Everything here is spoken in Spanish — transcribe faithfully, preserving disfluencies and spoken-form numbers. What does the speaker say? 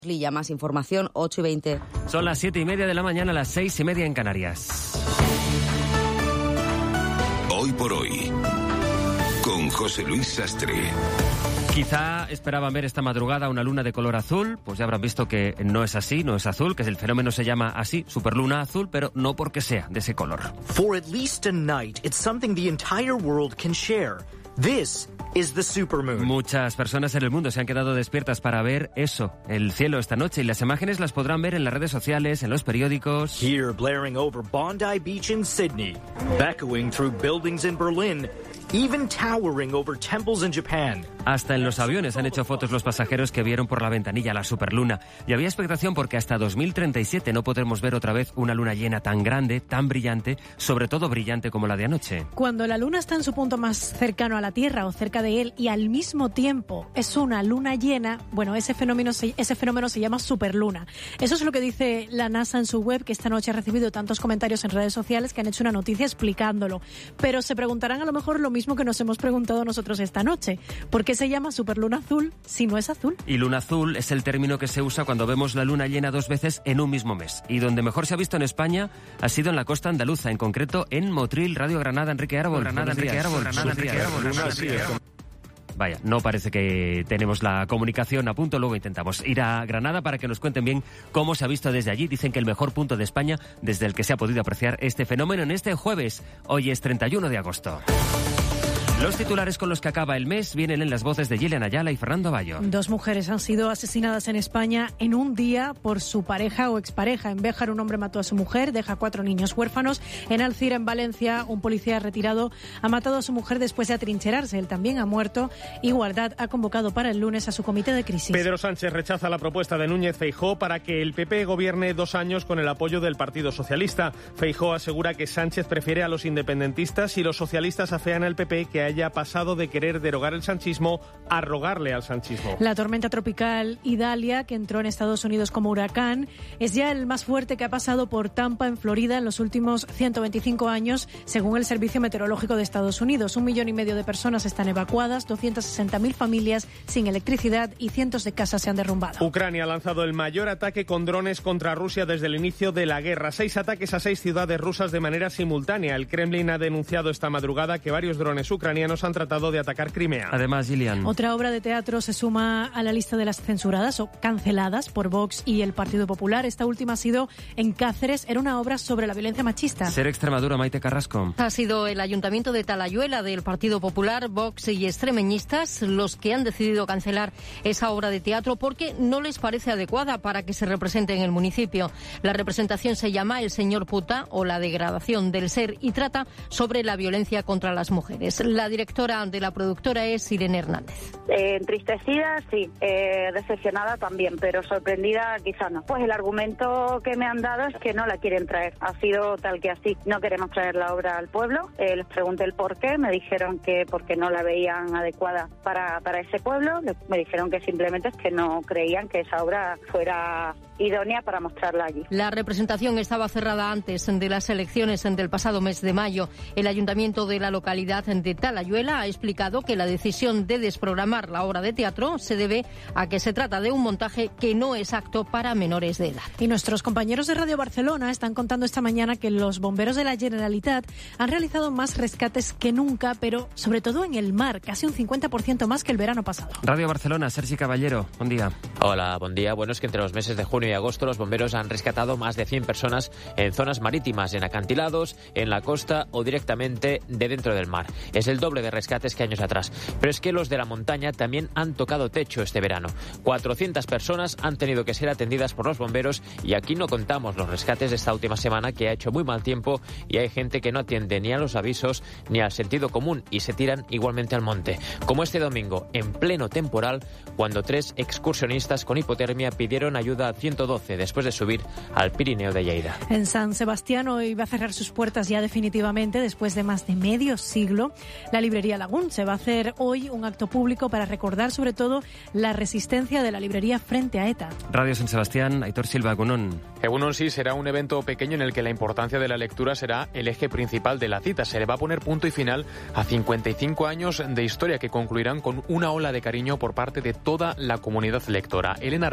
Lilla, más información, ocho y veinte. Son las siete y media de la mañana, las seis y media en Canarias. Hoy por hoy, con José Luis Sastre. Quizá esperaban ver esta madrugada una luna de color azul, pues ya habrán visto que no es así, no es azul, que el fenómeno se llama así, superluna azul, pero no porque sea de ese color. For at least a night, it's something the entire world can share. This is the supermoon. Muchas personas en el mundo se han quedado despiertas para ver eso, el cielo esta noche, y las imágenes las podrán ver en las redes sociales, en los periódicos. Here, blaring over Bondi Beach in Sydney, echoing through buildings in Berlin, even towering over temples in Japan. Hasta en los aviones han hecho fotos los pasajeros que vieron por la ventanilla la superluna. Y había expectación porque hasta dos mil treinta y siete no podremos ver otra vez una luna llena tan grande, tan brillante, sobre todo brillante como la de anoche. Cuando la luna está en su punto más cercano a la Tierra o cerca de él y al mismo tiempo es una luna llena, bueno, ese fenómeno se, ese fenómeno se llama superluna. Eso es lo que dice la NASA en su web, que esta noche ha recibido tantos comentarios en redes sociales que han hecho una noticia explicándolo. Pero se preguntarán a lo mejor lo mismo que nos hemos preguntado nosotros esta noche. ¿Por qué se llama superluna azul si no es azul? Y luna azul es el término que se usa cuando vemos la luna llena dos veces en un mismo mes. Y donde mejor se ha visto en España ha sido en la costa andaluza, en concreto en Motril, Radio Granada, Enrique Árbol. Granada, Enrique Árbol. Granada, Enrique Árbol. Vaya, no parece que tenemos la comunicación a punto, luego intentamos ir a Granada para que nos cuenten bien cómo se ha visto desde allí. Dicen que el mejor punto de España desde el que se ha podido apreciar este fenómeno en este jueves. Hoy es treinta y uno de agosto. Los titulares con los que acaba el mes vienen en las voces de Gillian Ayala y Fernando Bayo. Dos mujeres han sido asesinadas en España en un día por su pareja o expareja. En Béjar un hombre mató a su mujer, deja cuatro niños huérfanos. En Alcira, en Valencia, un policía retirado ha matado a su mujer después de atrincherarse. Él también ha muerto. Igualdad ha convocado para el lunes a su comité de crisis. Pedro Sánchez rechaza la propuesta de Núñez Feijóo para que el P P gobierne dos años con el apoyo del Partido Socialista. Feijóo asegura que Sánchez prefiere a los independentistas y los socialistas afean al P P que haya pasado de querer derogar el sanchismo a rogarle al sanchismo. La tormenta tropical Idalia, que entró en Estados Unidos como huracán, es ya el más fuerte que ha pasado por Tampa, en Florida, en los últimos ciento veinticinco años, según el Servicio Meteorológico de Estados Unidos. Un millón y medio de personas están evacuadas, doscientas sesenta mil familias sin electricidad y cientos de casas se han derrumbado. Ucrania ha lanzado el mayor ataque con drones contra Rusia desde el inicio de la guerra. Seis ataques a seis ciudades rusas de manera simultánea. El Kremlin ha denunciado esta madrugada que varios drones ucranianos han tratado de atacar Crimea. Además, Gillian. Otra obra de teatro se suma a la lista de las censuradas o canceladas por Vox y el Partido Popular. Esta última ha sido en Cáceres. Era una obra sobre la violencia machista. Ser Extremadura, Maite Carrasco. Ha sido el Ayuntamiento de Talayuela del Partido Popular, Vox y extremeñistas los que han decidido cancelar esa obra de teatro porque no les parece adecuada para que se represente en el municipio. La representación se llama El Señor Puta o la degradación del ser y trata sobre la violencia contra las mujeres. La directora de la productora es Irene Hernández. Eh, entristecida, sí. Eh, decepcionada también, pero sorprendida quizá no. Pues el argumento que me han dado es que no la quieren traer. Ha sido tal que así. No queremos traer la obra al pueblo. Eh, les pregunté el por qué. Me dijeron que porque no la veían adecuada para, para ese pueblo. Me dijeron que simplemente es que no creían que esa obra fuera idónea para mostrarla allí. La representación estaba cerrada antes de las elecciones del pasado mes de mayo. El ayuntamiento de la localidad de Talayuela ha explicado que la decisión de desprogramar la obra de teatro se debe a que se trata de un montaje que no es apto para menores de edad. Y nuestros compañeros de Radio Barcelona están contando esta mañana que los bomberos de la Generalitat han realizado más rescates que nunca, pero sobre todo en el mar, casi un cincuenta por ciento más que el verano pasado. Radio Barcelona, Sergi Caballero, buen día. Hola, buen día. Bueno, es que entre los meses de junio y agosto los bomberos han rescatado más de cien personas en zonas marítimas, en acantilados, en la costa o directamente de dentro del mar. Es el doble de rescates que años atrás. Pero es que los de la montaña también han tocado techo este verano. cuatrocientas personas han tenido que ser atendidas por los bomberos y aquí no contamos los rescates de esta última semana que ha hecho muy mal tiempo y hay gente que no atiende ni a los avisos ni al sentido común y se tiran igualmente al monte. Como este domingo, en pleno temporal, cuando tres excursionistas con hipotermia pidieron ayuda a ciento doce después de subir al Pirineo de Lleida. En San Sebastián hoy va a cerrar sus puertas ya definitivamente después de más de medio siglo. La librería Lagún se va a hacer hoy un acto público para recordar sobre todo la resistencia de la librería frente a ETA. Radio San Sebastián, Aitor Silva, Egunon. Egunon sí será un evento pequeño en el que la importancia de la lectura será el eje principal de la cita. Se le va a poner punto y final a cincuenta y cinco años de historia que concluirán con una ola de cariño por parte de toda la comunidad lectora. Elena